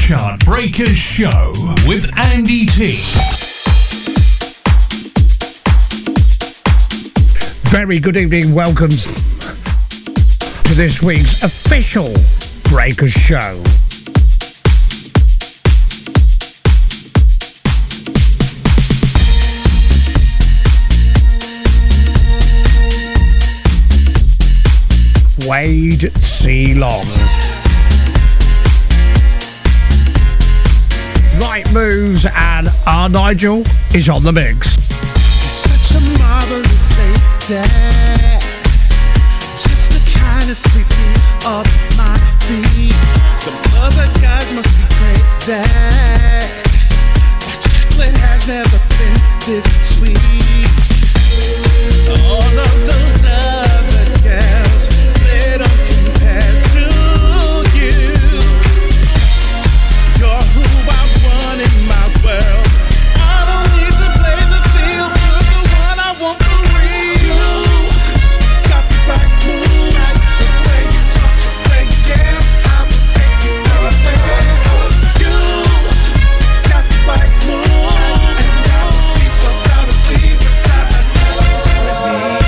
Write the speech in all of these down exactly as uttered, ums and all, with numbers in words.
Chart Breakers Show with Andy T. Very good evening, welcome to this week's official Breakers Show. Wade C. Long. Right moves, and our Nigel is on the mix. Such a marvelous lady, just the kind of sweep me off my feet. Some other guys must be crazy. That chocolate has never been this sweet. All of those other girls, they don't compare to you. You're who I want in my world. I don't need to play the field. You're the one I want for real. Got the right move, the way you talk, the way you dance, I will take you anywhere. You got the right move, and I would be so proud to be beside myself with me.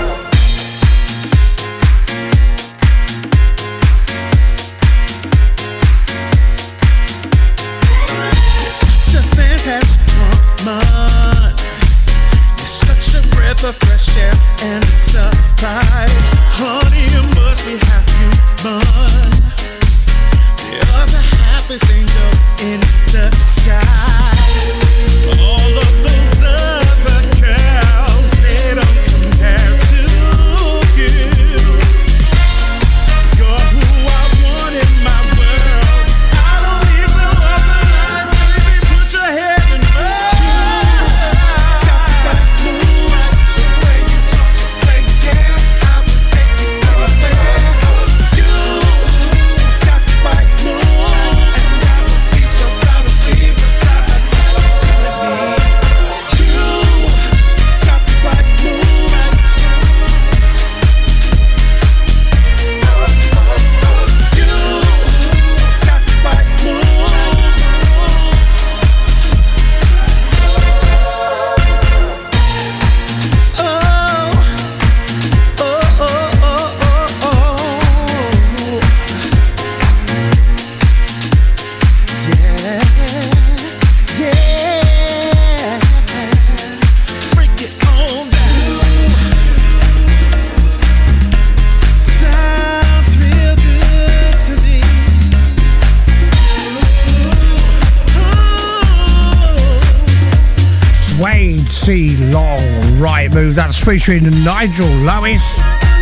Woman, you're such a breath of fresh air and a surprise. Honey, you must be half human. You're the happiest angel in the sky. All of those other girls, they don't compare to you. You're who I want in my world. I don't need no other life, baby. Put your head in mine. C. Long, Right Move. That's featuring Nigel Lewis.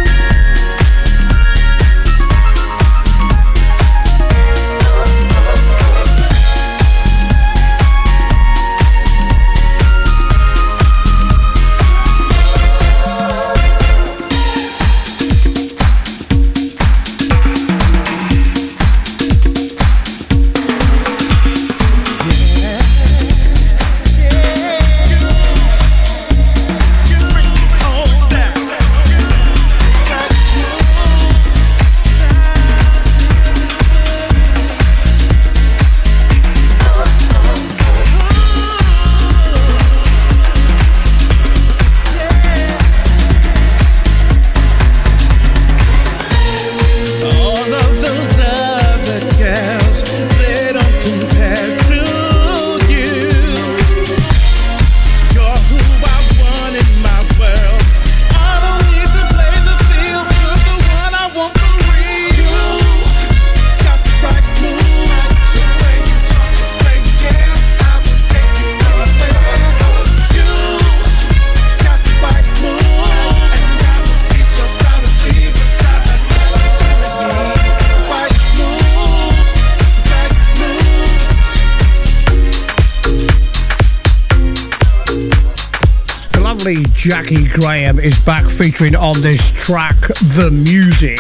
Jackie Graham is back featuring on this track, The Music.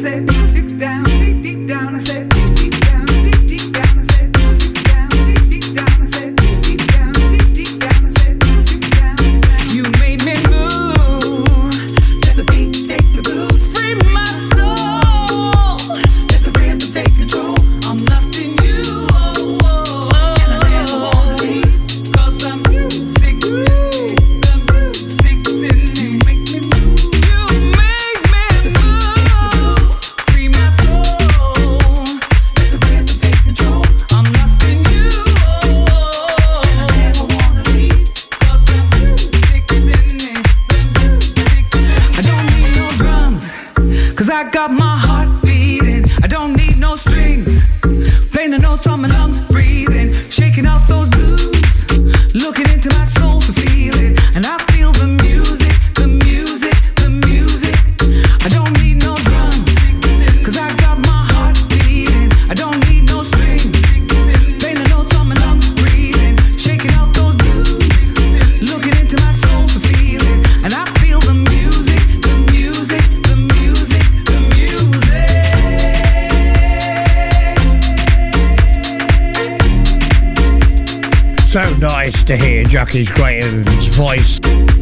To hear Jackie Graham's voice.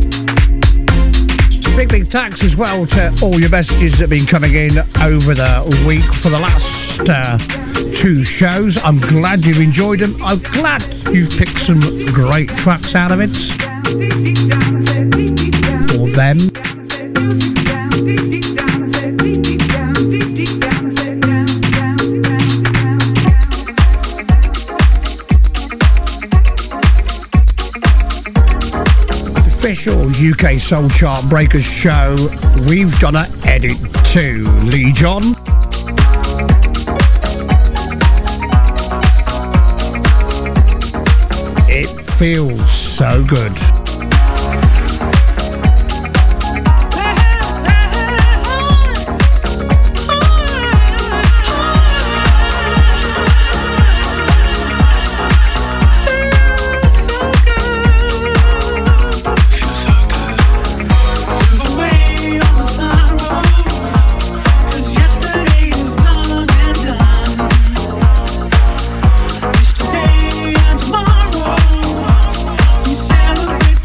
Big, big thanks as well to all your messages that have been coming in over the week for the last uh, two shows. I'm glad you've enjoyed them. I'm glad you've picked some great tracks out of it. For them. Official U K Soul Chart Breakers show, we've done an edit to Lee John. It feels so good. Celebrate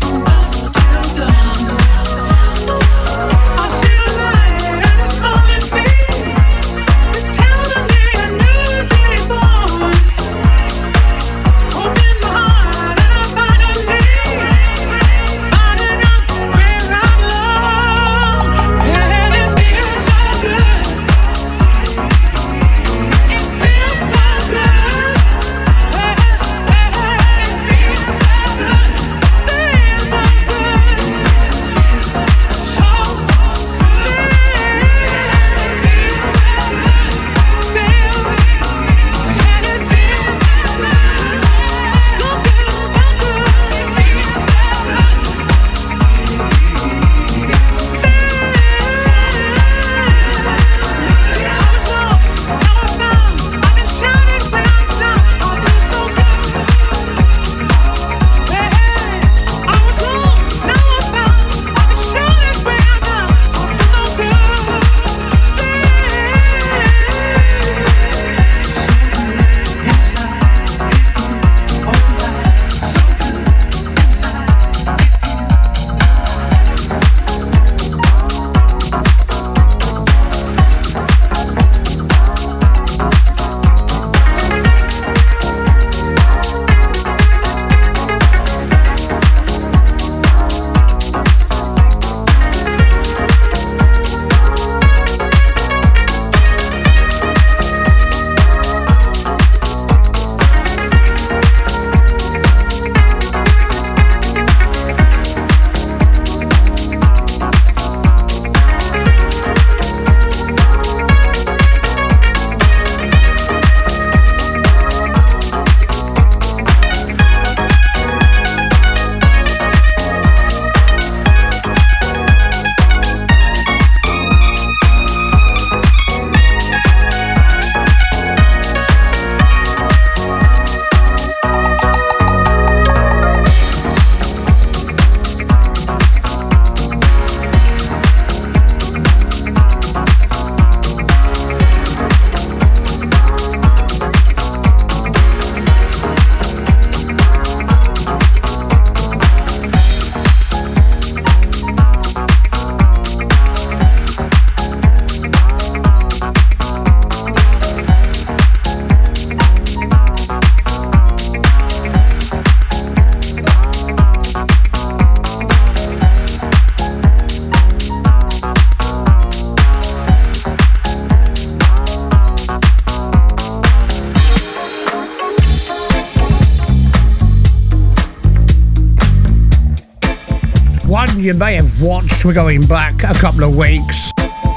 one you may have watched. We're going back a couple of weeks.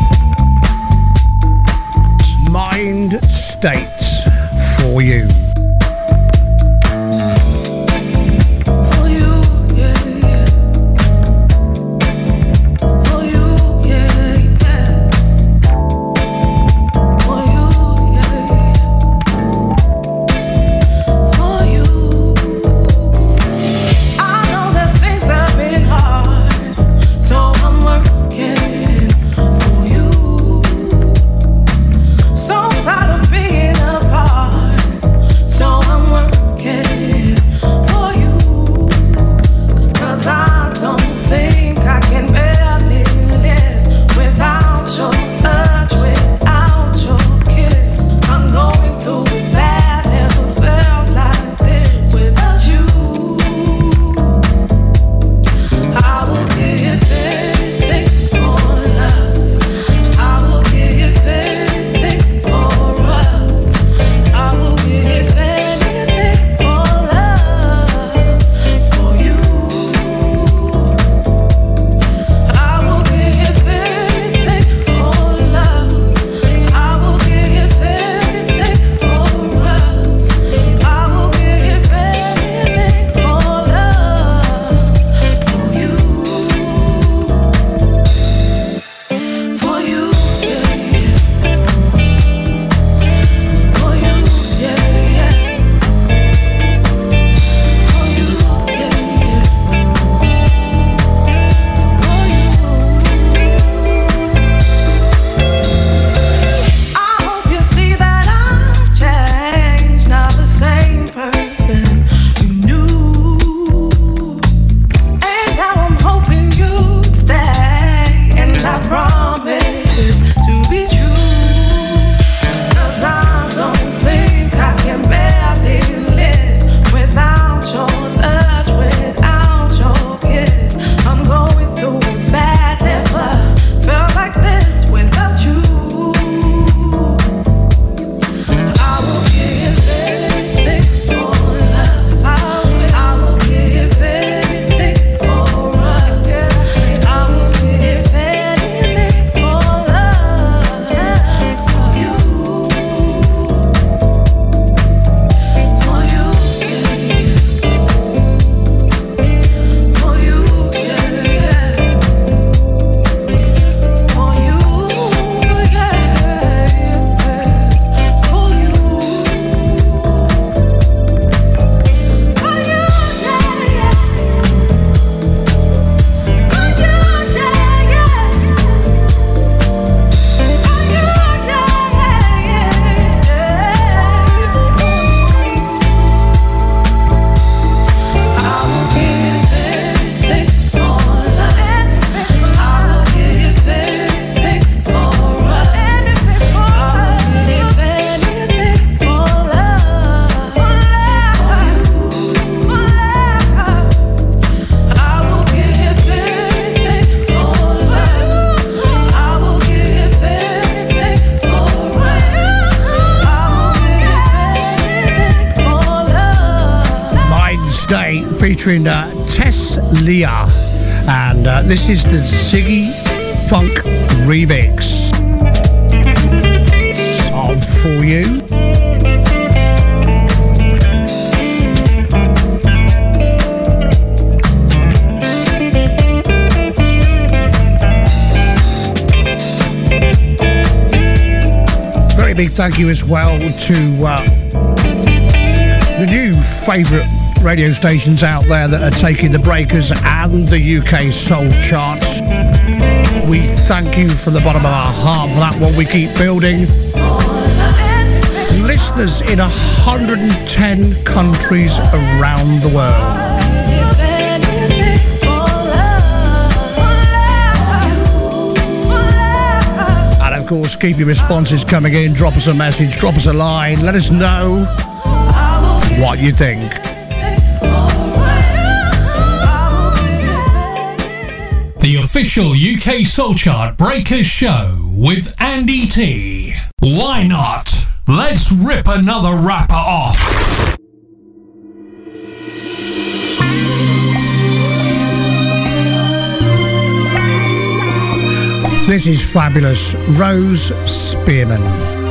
Mind States for you. Featuring uh, Tess Leah, and uh, this is the Ziggy Funk remix. It's all for you. Very big thank you as well to uh, the new favourite radio stations out there that are taking the breakers and the U K soul charts. We thank you from the bottom of our heart for that one. We keep building. Listeners in one hundred ten countries around the world. And of course, keep your responses coming in. Drop us a message, drop us a line. Let us know what you think. The official U K Soul Chart Breakers Show with Andy T. Why not? Let's rip another rapper off. This is fabulous. Rose Spearman.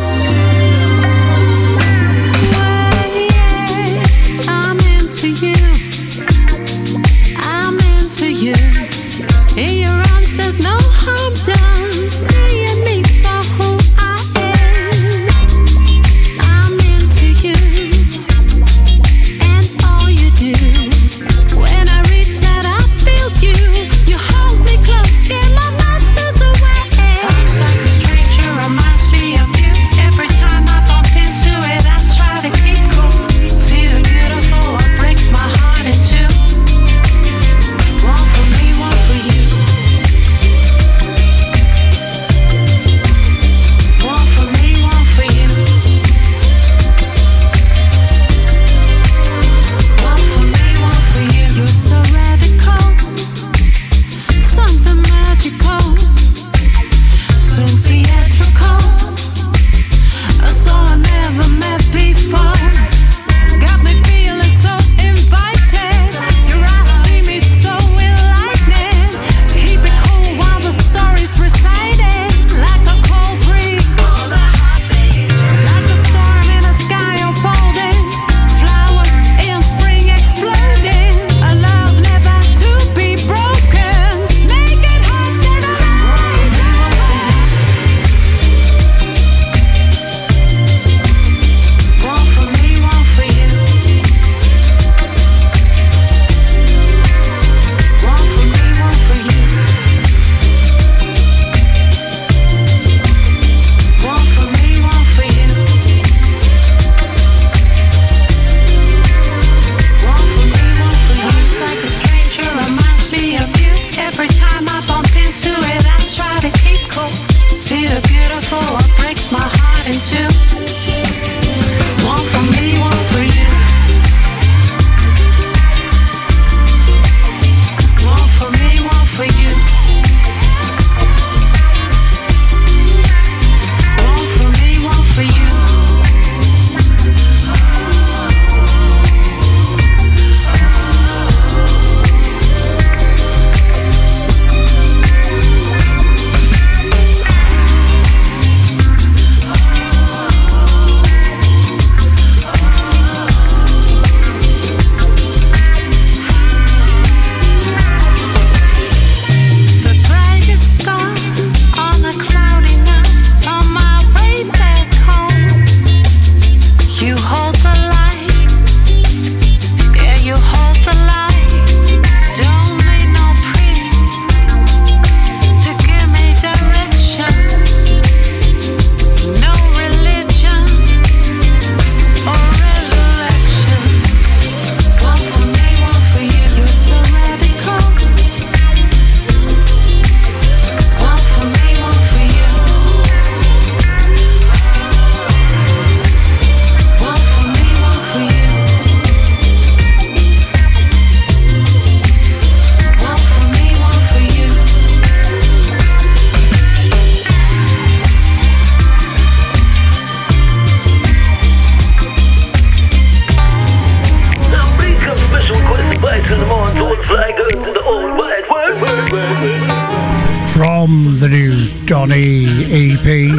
From the new Donny E P,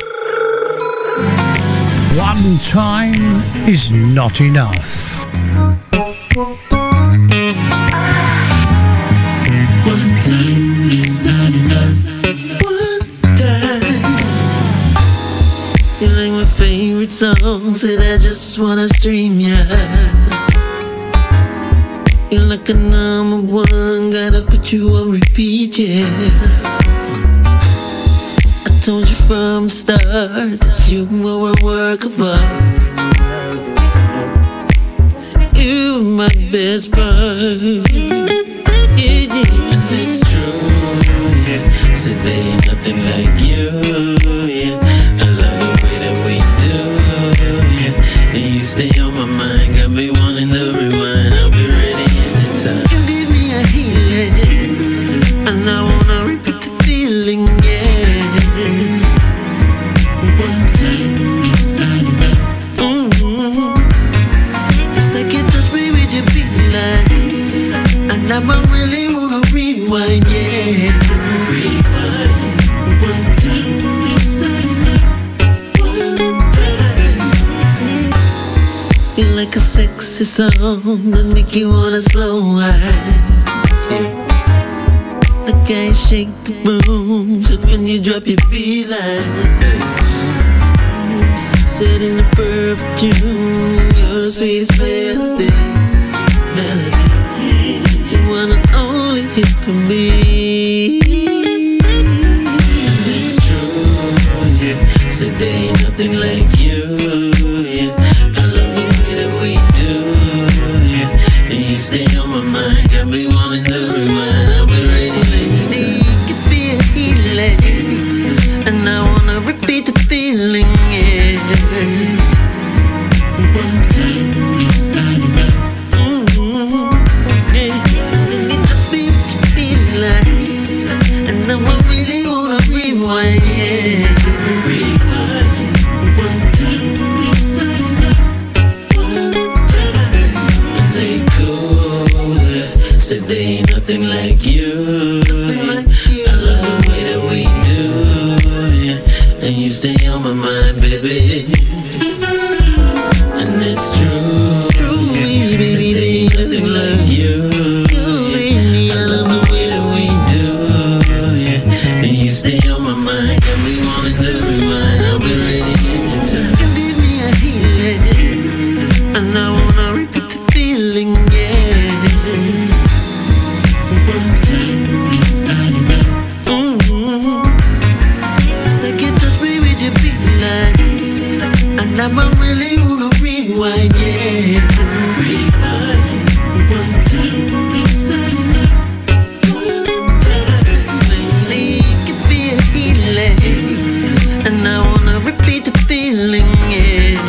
One Time Is Not Enough. One time is not enough. One time. You like my favorite songs that I just wanna stream ya. You're like a number one, gotta put you on repeat, yeah. I told you from the start that you were a work of art. So you were my best part, yeah, yeah. And it's true, yeah. So there ain't nothing like you, yeah. I love the way that we do, yeah. And you stay on my mind, got me wanting to rewind. I'll be ready. You give me a healing, and I wanna repeat the feeling, yes. One time is not enough. Mm-hmm. It's like you touch me with your beat line, and I'm song that make you wanna slow wine. Yeah. I can't shake the room, so when you drop your beeline, setting the perfect tune, you're the sweetest melody, melody. You want an only hit for me. It's true, yeah. So there ain't nothing like you, yeah. I love the way that we do, yeah. And you stay on my mind, got me wanting to rewind. I'll be ready, baby. It could be a healing, and I wanna repeat the feeling, yeah. One time, mm-hmm, yeah. And it just be what you feel like, and now I really wanna rewind, yeah. Rewind. One time, they cool, said they ain't nothing like you. I love the way that we do, yeah. And you stay on my mind, baby. And it's true, true, yeah. Baby, they ain't nothing like you. Yeah. I love the way that we do, yeah. And you stay on my mind, got me wanting to rewind. I'll be ready anytime. You give me a healing, and I wanna repeat the feeling, yeah. One time, mm-hmm. It's like you touch me with your big line, and now I really wanna rewind, yeah. Rewind. One time, lately it could be a healing, and I wanna repeat the feeling, yeah.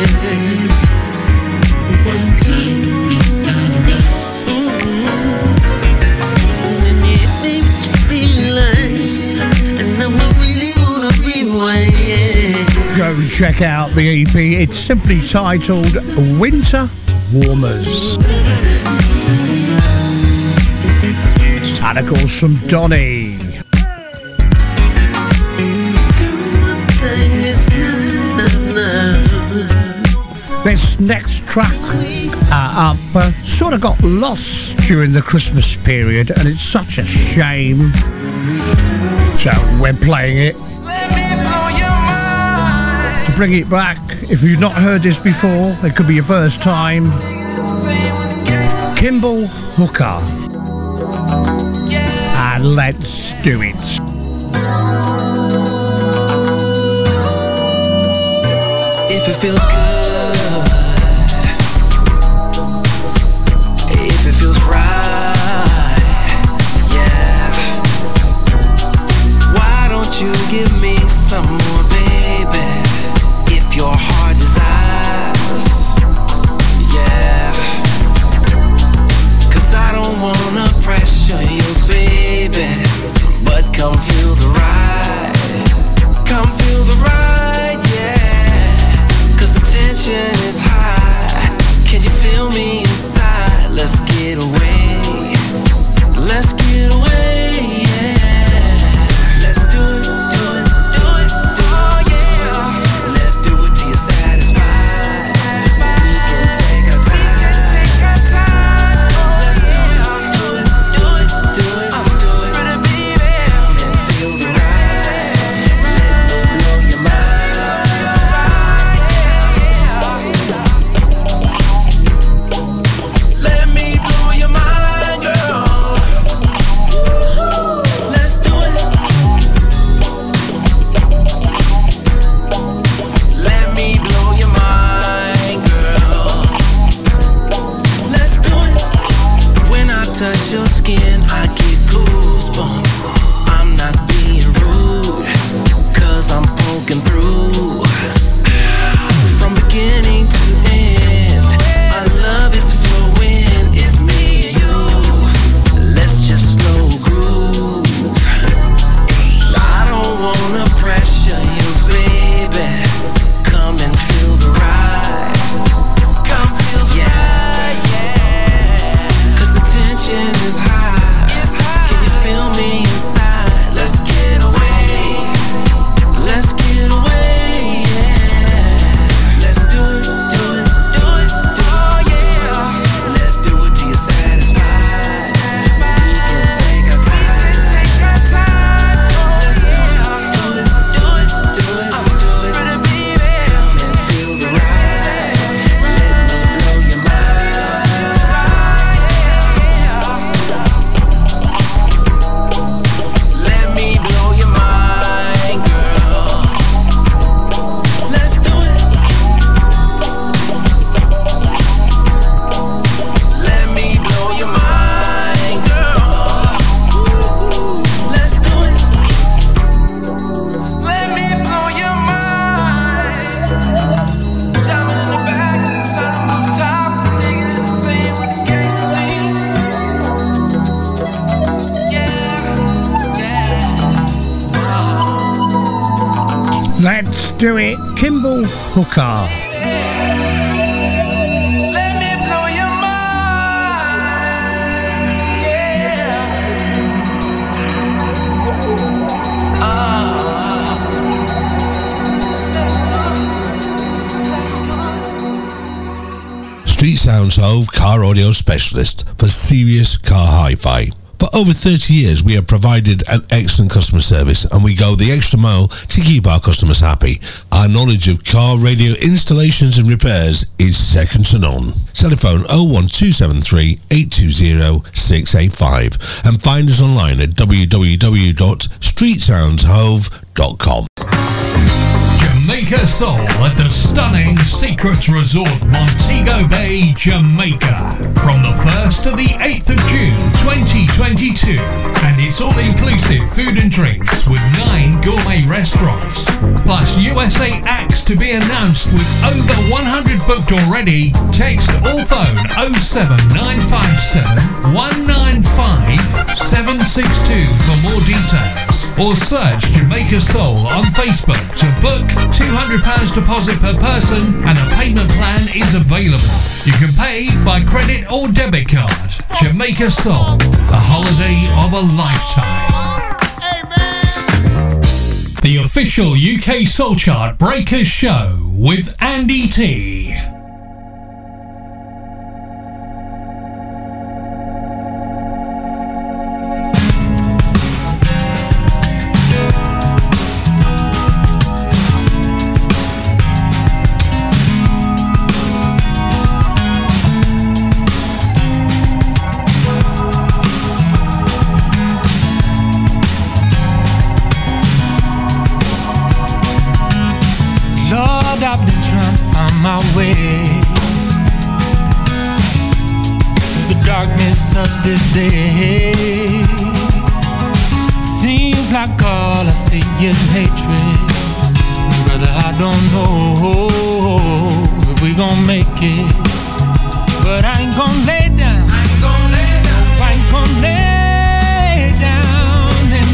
One time, mm-hmm. And you hit me with your big line, and now I really wanna rewind, yeah. Go and check out the E P. It's simply titled Winter Warmers. Tentacles from Donny. One time is not enough. This next track uh, up uh, sort of got lost during the Christmas period, and it's such a shame. So we're playing it to bring it back. If you've not heard this before, it could be your first time. Kimball Hooker. And let's do it. If it feels good, if it feels right, yeah. Why don't you give me some more, baby? If your heart desires, yeah. Cause I don't wanna pressure you, baby, but come feel the ride, come feel the ride, yeah. Cause the tension is high. Can you feel me inside? Let's get away, let's get away, yeah. Let's do it, do it, do it, do it, yeah. Let's do it till you're satisfied. We can take our time, take our time. Let's do it, do it, do it, do it, do it. Pretty baby, come and Let's do it, Kimball Hooker. Let me blow your mind, yeah. Ah, let's talk, let's talk. Street Sounds Hove car audio specialist for serious car hi-fi. For over thirty years, we have provided an excellent customer service and we go the extra mile to keep our customers happy. Our knowledge of car radio installations and repairs is second to none. Telephone oh one two seven three, eight two zero, six eight five and find us online at w w w dot street sounds hove dot com. Jamaica Soul at the stunning Secrets Resort, Montego Bay, Jamaica. From the first to the eighth of June twenty twenty-two. And it's all-inclusive food and drinks with nine gourmet restaurants. Plus U S A acts to be announced with over one hundred booked already. Text or phone oh seven nine five seven, one nine five, seven six two for more details. Or search Jamaica Soul on Facebook to book. two hundred pounds deposit per person and a payment plan is available. You can pay by credit or debit card. Jamaica Soul, a holiday of a lifetime. The official U K Soul Chart Breakers Show with Andy T. This day seems like all I see is hatred. Brother, I don't know if we gon' make it, but I ain't gon' lay down. I ain't gon' lay down. I ain't gon' lay down and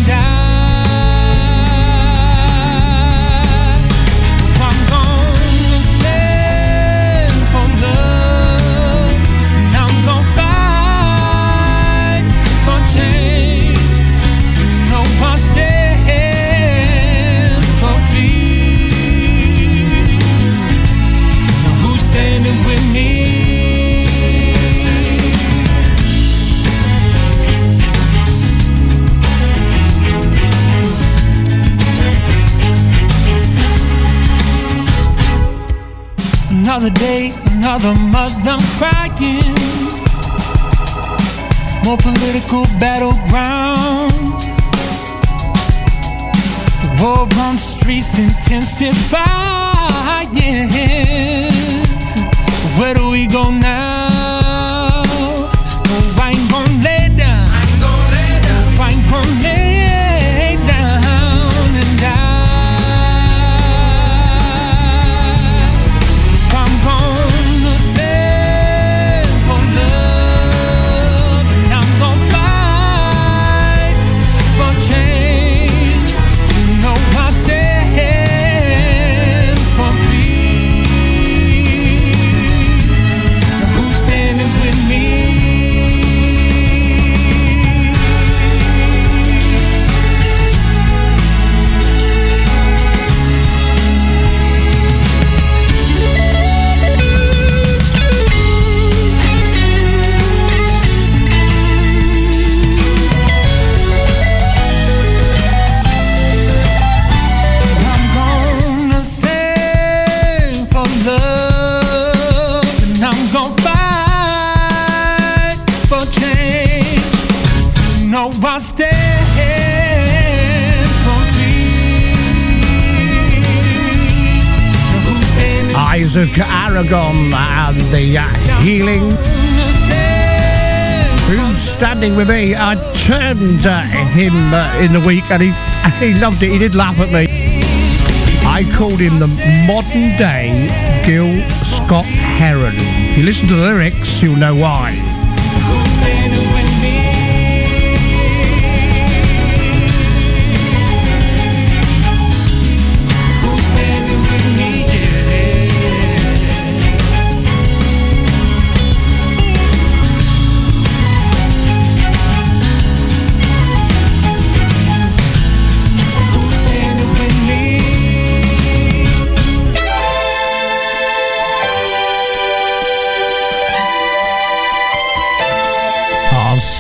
die. I'm gonna stand for love, and I'm gonna fight for change. No, I stand for peace. Now who's standing with me? Another day, another month, I'm crying. More political battlegrounds. The war on the streets intensifying. Where do we go now? No, I ain't gon' lay down. I ain't gon' lay down. I ain't gon' lay down and die. I'm gonna stand for love, and I'm gonna fight for change. You know I stand for peace. Now who's standing with me? I'm gonna stand for love, and I'm gonna fight for change. You know I stand for peace. Now who's standing? Isaac Aragon and the uh, Healing. Gonna stand for Who's standing with me? I turned uh, him uh, in the week and he, he loved it. He did laugh at me. I called him the modern day Gil Scott Heron. If you listen to the lyrics, you'll know why. who's standing with me. Who's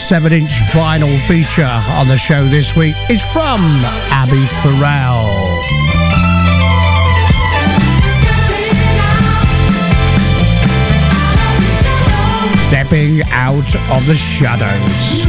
seven inch vinyl feature on the show this week is from Abby Farrell. Stepping Out of the Shadows.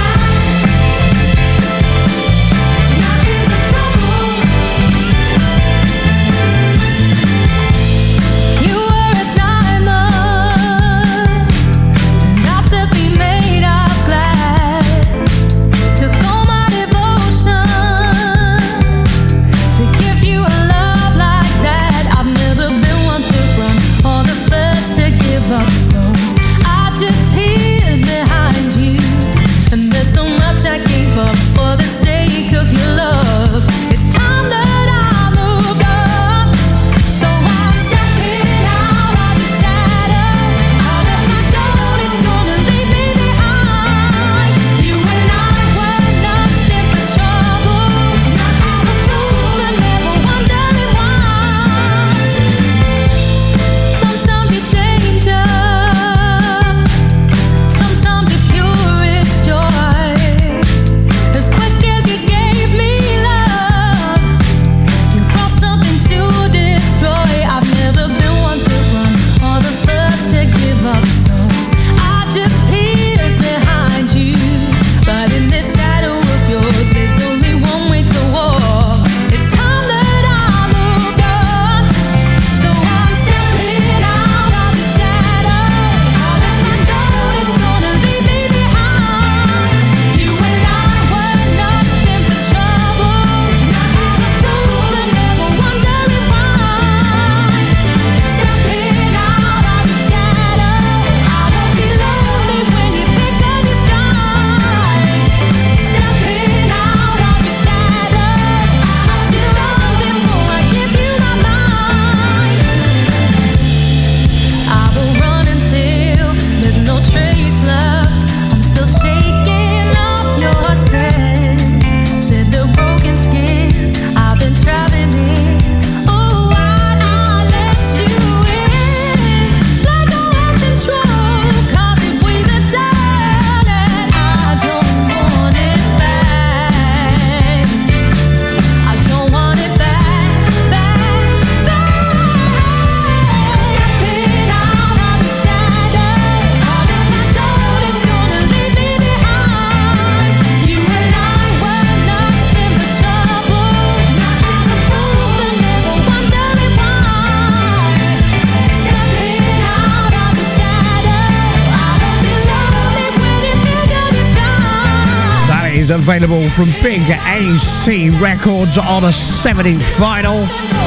Available from Big A C Records on a seven inch vinyl.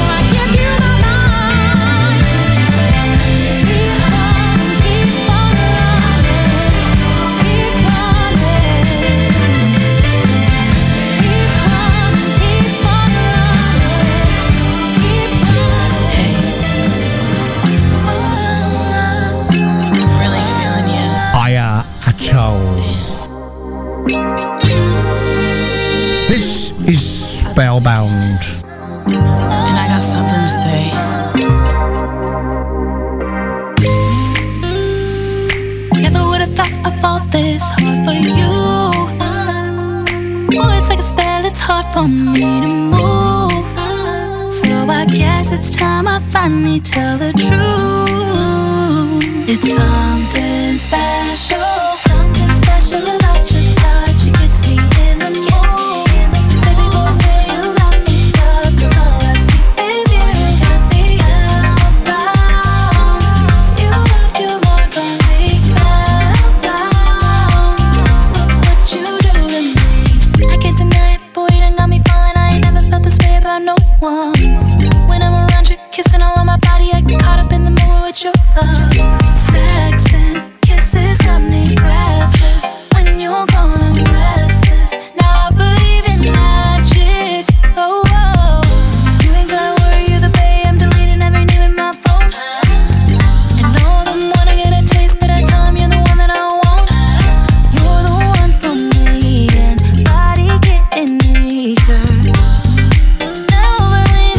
Really feeling you. Aya Atoll. This is Spellbound. And I got something to say. Never would have thought I fought this hard for you. Oh, it's like a spell, it's hard for me to move. So I guess it's time I finally tell the truth. It's something special. Something special about your touch. It gets me in the mood. Baby boy, swear you got me stuck. 'Cause all I see is you. Got me spellbound. You love you more than me. Spellbound. Look what you do to me. I can't deny it, boy, you done got me falling. I ain't never felt this way about no one. When I'm around you, kissing all on my body, I get caught up in the moment with your love. Sex and kisses got me breathless. When you're gone, I'm restless. Now I believe in magic. Oh, oh. You ain't gotta worry, you're the bae. I'm deleting every name in my phone. And all of them wanna get a taste, but I tell them you're the one that I want. You're the one for me, and body getting eager. Now really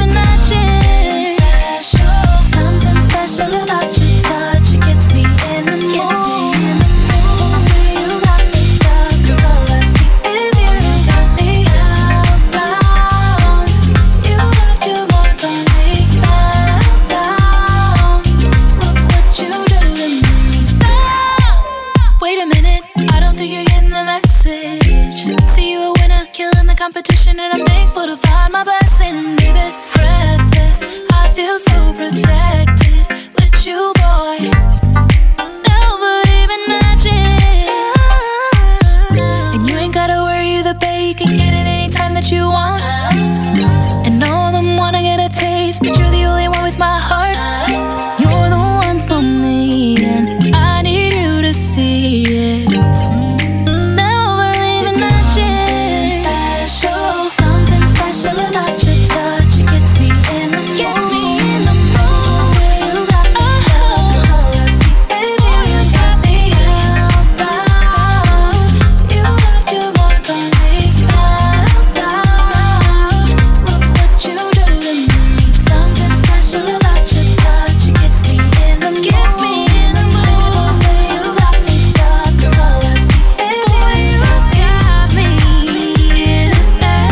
the competition, and I'm thankful to find my blessing. Baby, breathless, I feel so protected with you, boy. Now believe in magic, and you ain't gotta worry the bait. You can get it anytime that you want. And all of them wanna get a taste, but you're the only one with my heart. You're the one for me, and I need you to see it. Now believe in magic. Special, something special about your touch. It gets me in the mood. Gets me in the mood. Where you got me stuck, 'cause all I see is you. You got me hellbound. You love you more than me, spellbound. Look what you do to me. Something special about your touch. It gets me in the mood. Gets me in the mood. Where you got me stuck, 'cause all I see is you. You got me in a spell.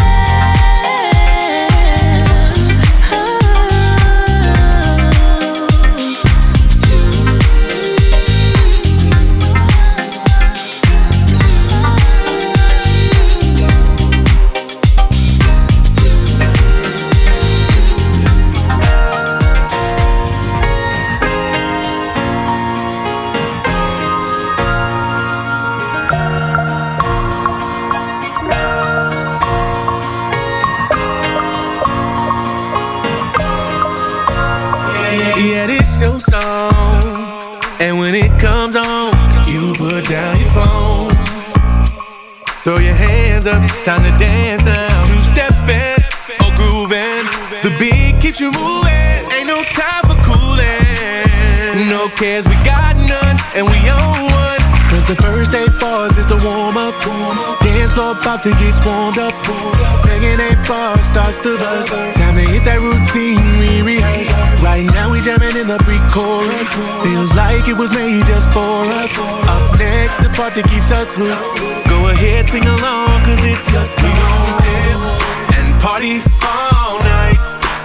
Yeah, this your song. And when it comes on, you put down your phone. Throw your hands up, it's time to dance now. Two-stepping or grooving. The beat keeps you moving. Ain't no time for cooling. No cares, we got none, and we own one. Cause the first eight bars is the warm-up. Dance floor about to get swarmed up. Second eight bars starts the buzz. Time to hit that routine, we rehearse. Right now we jamming in the pre-chorus. Feels like it was made just for us. Up next, the part that keeps us hooked. Go ahead, sing along, cause it's just we gon' step and party all night.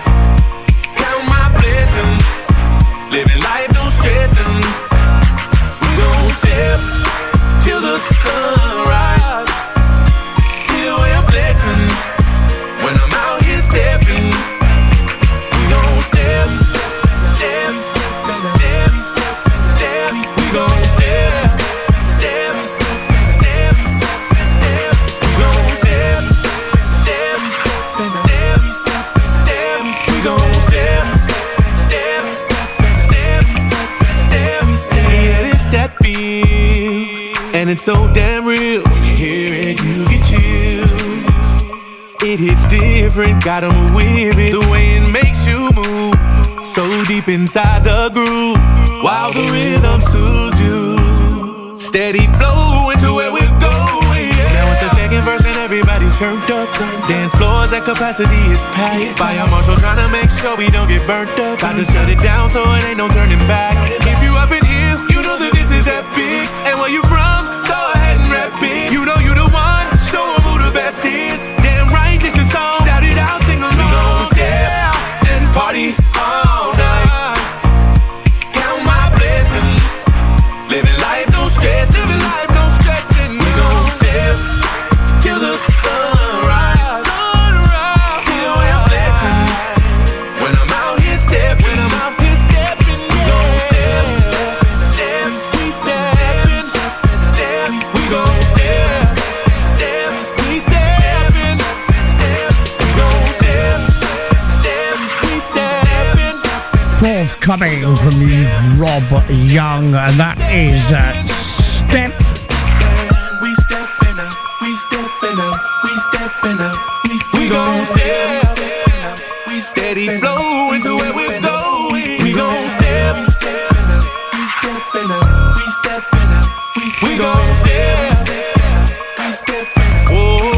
Count my blessings, living life, no stressing. We gon' step till the sunrise. See the way I'm flexing when I'm out here stepping. We gon' step, step, step, step. We gon' step, step, step, step. We gon' step, step, step, step. We gon' step, step, step, step. Yeah, it's that beat, and it's so damn real. When you hear it, you get chills. It hits different, gotta move with it. The way it makes you move, so deep inside the groove, while the rhythm soothes you. Steady flow into where we're going. Now it's the second verse and everybody's turned up. Dance floors at capacity is packed. Fire marshal trying to make sure we don't get burnt up. About to shut it down so it ain't no turning back. If you up in here, you know that this is epic. And where you from, go ahead and rap it. You know you the one, show 'em who the best is. Damn right, this your song. Shout it out, sing along. We gon' step and party all night. Count my blessings, living life, no stress. Living life, no stressing. We gon' step till the sunrise. Sunrise. See the way I'm flexing when I'm out here stepping. When I'm out here stepping, we gon' step, step, we stepping, step. We gon' step, step, we stepping, step. We gon' step, step, we stepping. Forthcoming from Rob Young, and that is uh, Step. We stepping up, we stepping up, we stepping up, we we gon' step, we steady flow into where we're going. We gon' step, we stepping up, we stepping up, we gon' step, we stepping up.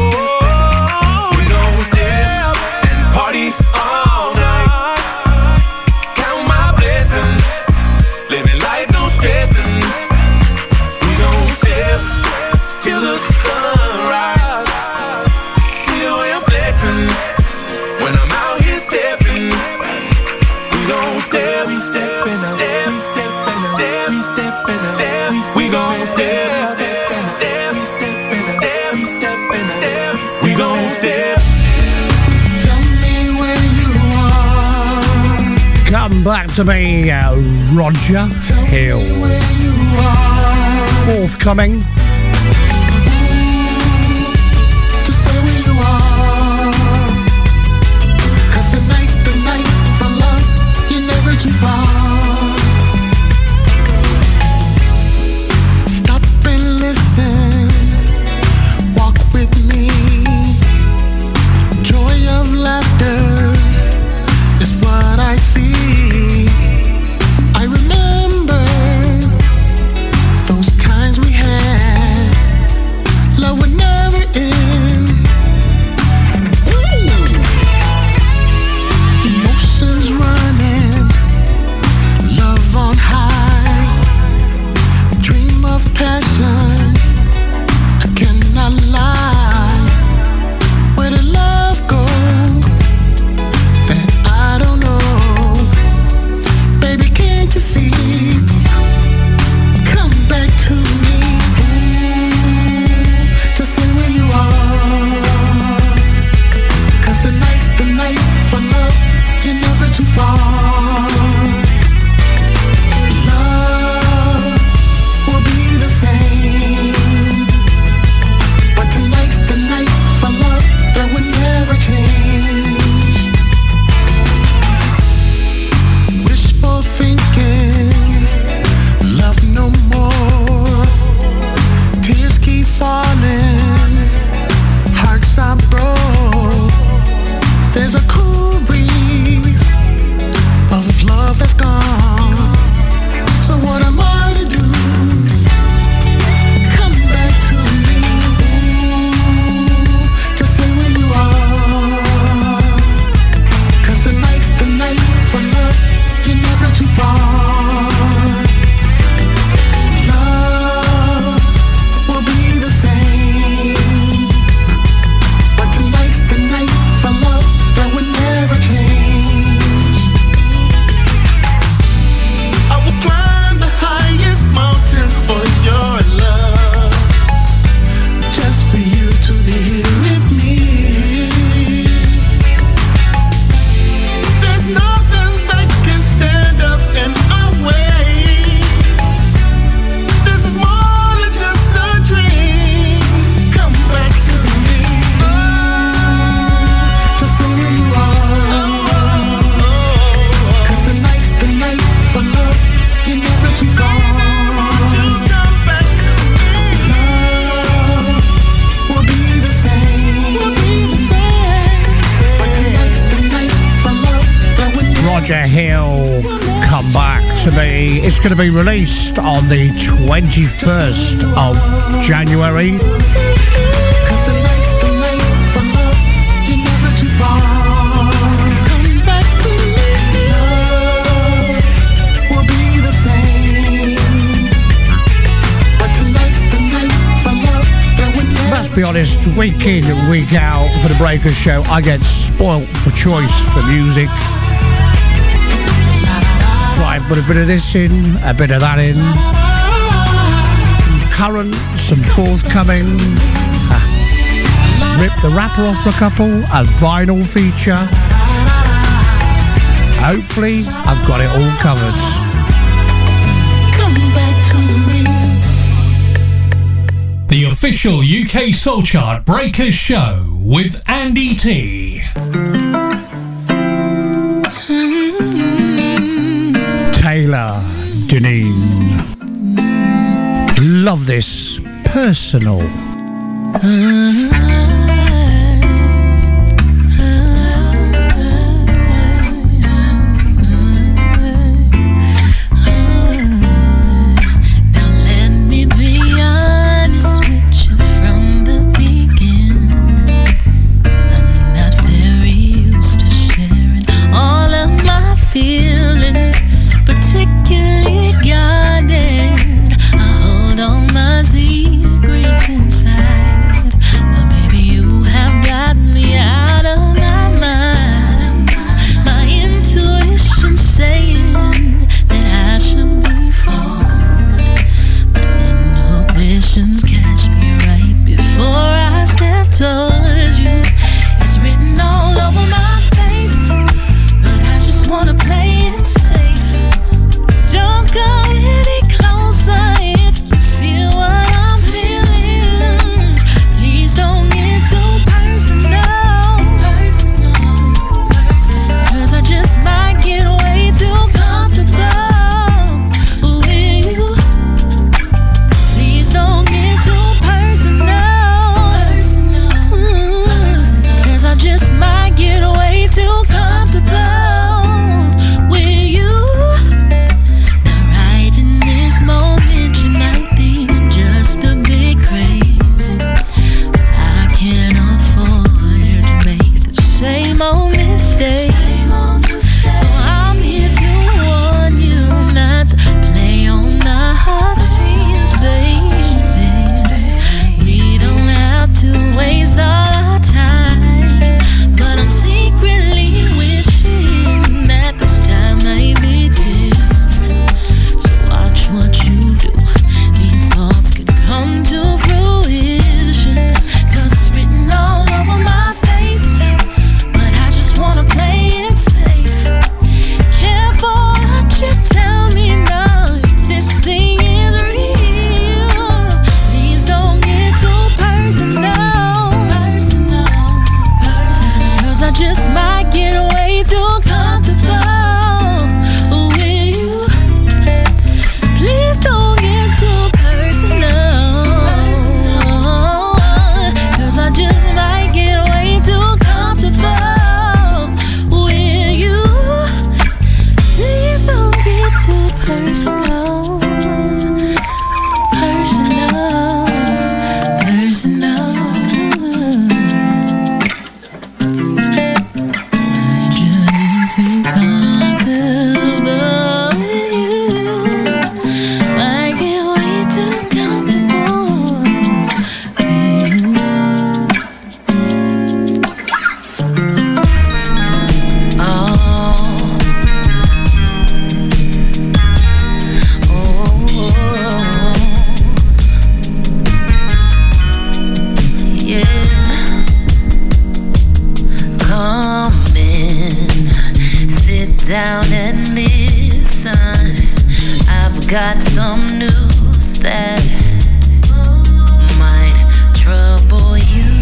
Whoa, we gon' step and party all night. Count my blessings, living life, no stressing. We gon' step till the sunrise. See the way I'm flexing when I'm out here stepping. gon' step. Tell me where you are. Come back to me, uh, Roger Hill. Forthcoming. Just say where you are. Cause tonight's the night for love. You're never too far. Stop and listen. Walk with me. Joy of laughter is what I see. I remember those times we had. Love would never end. Ooh. Emotions running, love on high. Dream of passion, I cannot lie. Where did love go? That I don't know. Baby, can't you see? Come back to me. Just say where you are. Cause tonight's the night for love. You're never too far. Love will be the same. But tonight's the night for love that would never change. Wishful thinking, love no more. Tears keep falling, hearts are broke. There's a cool breeze of love that's gone. So what am I to do? Come back to me. Just say where you are. Cause tonight's the night for love. You're never too far. Love will be the same. But tonight's the night for love that would never change. I will climb the highest mountain for your love. Just for you to be here with me. There's nothing that can stand up in our way. This is more than just a dream. Come back to me. Just say where you are. Cause tonight's the night for love. You're never too far. Won't you come back to me? Love will be the same. Will be the same. But tonight's the night for love that would never Roger Hill, Come Back to Me. It's going to be released on the twenty-first of January. Cause tonight's the night for love. You're never too far. Come back to me. Love will be the same. But tonight's the night for love that would never. Let's be honest, week in and week out for the Breakers show, I get spoilt for choice for music. Try and put a bit of this in, a bit of that in. Some current, some forthcoming. Ah. Rip the wrapper off for a couple, a vinyl feature. Hopefully, I've got it all covered. Come back to me. The official U K Soul Chart Breakers show with Andy T. Taylor Deneen. Love this. Personal. Inside, but baby, you down and listen. I've got some news that might trouble you.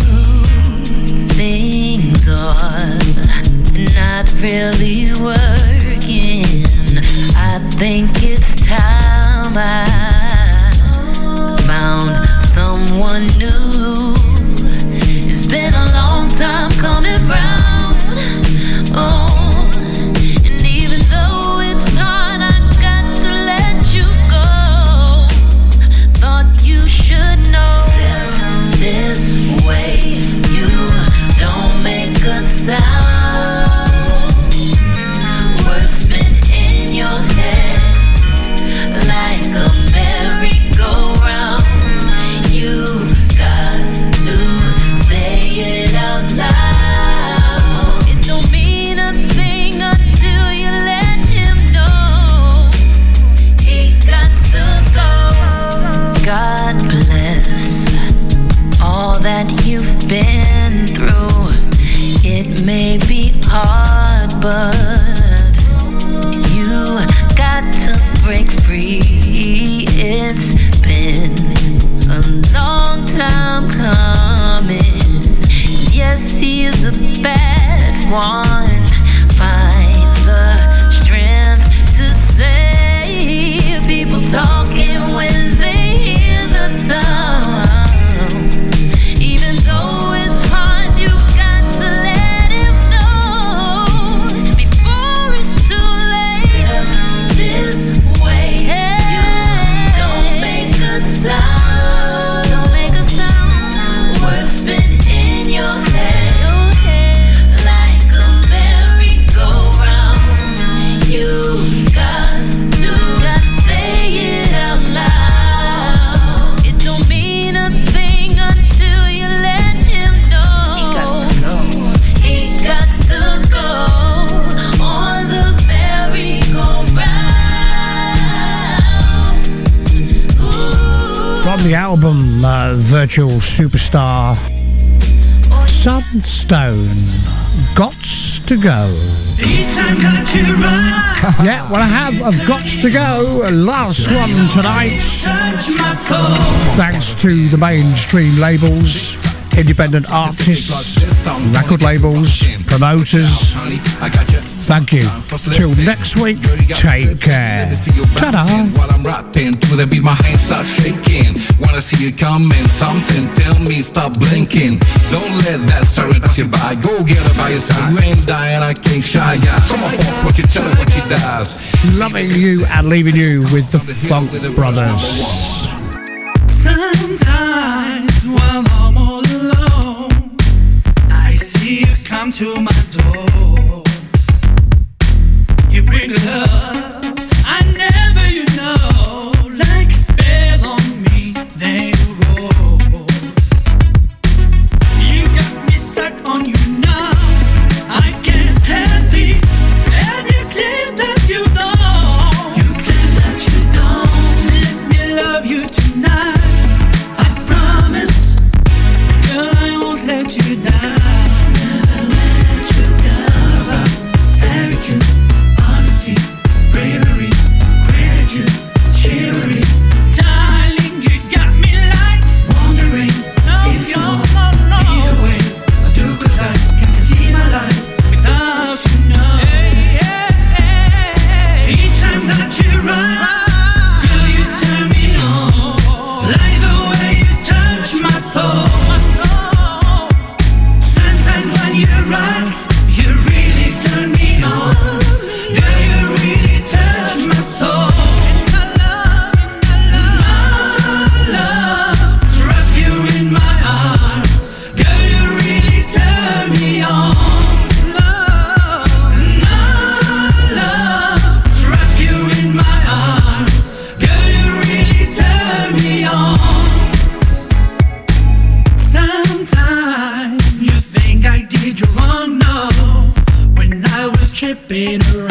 Things are not really working. I think it's time I found someone new. It's been a long time coming round. Oh, and even though it's hard, I got to let you go. Thought you should know. Step this way, you don't make a sound. Words spin in your head like a merry-go-round. You got to say it out loud. It don't mean a thing until you let him know. He got to go. God bless all that you've been through. It may be hard, but you got to break free. It's been a long time coming. Yes, he is a bad one. Find the strength to say. People talking when they hear the sound. Even though it's hard, you've got to let him know before it's too late. Step this way, you don't make a sound. Don't make a sound. Words spin in your head like a merry-go-round. You got to got to say it out loud. It don't mean a thing until you let him know. He got to go. He got to go on the merry-go-round. Ooh. From the album uh, Virtual Superstar, Sunstone, Gots to Go. Yeah, well I have, I've got to go. Last one tonight. Thanks to the mainstream labels, independent artists, record labels, promoters. Thank you. Till next week, take care. Ta-da. While I'm rapping to the beat, my hands start shaking. Wanna see you coming, something tell me stop blinking. Don't let that siren pass you by. Go get her by your side. You ain't dying, I can't shy guy. From my folks, what you tell her what she does. Loving you and leaving you with the Funk Brothers. Sometimes when I'm all alone, I see you come to my door. You bring the love I never, you know, like a spell on me, then you roll. You got me stuck on you now. I can't help this, and you claim that you don't. You claim that you don't. Let me love you tonight. I promise, girl, I won't let you down. Never let you down. Attitude, honesty, bravery, gratitude, chivalry. Darling, you got me like wondering if you're either way. I do 'cause I can't see my life without you, no. Each time that you run, girl, you turn me on. Like the way you touch my soul. Sometimes when you rock, you really turn me on. Girl, you really touch my soul. And I love, and I love, trap you in my arms. Girl, you really turn me on. Love, and I love, trap you in my arms. Girl, you really turn me on. Sometimes you think I did you wrong, no. When I was tripping around.